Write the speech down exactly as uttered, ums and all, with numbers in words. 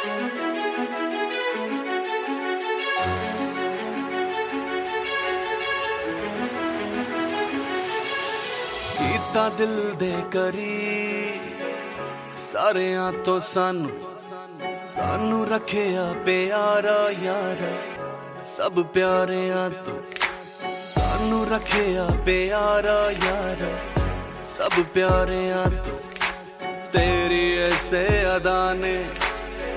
ਕੀਤਾ ਦਿਲ ਦੇ ਕਰੀ ਸਾਰਿਆਂ ਤੋਂ ਸਾਨੂੰ ਸਾਨੂੰ ਰੱਖਿਆ ਪਿਆਰਾ ਯਾਰਾ ਸਭ ਪਿਆਰਿਆਂ ਤੋਂ ਸਾਨੂੰ ਰੱਖਿਆ ਪਿਆਰਾ ਯਾਰਾ ਸਭ ਪਿਆਰਿਆਂ ਤੋਂ तेरी ऐसे अदा ने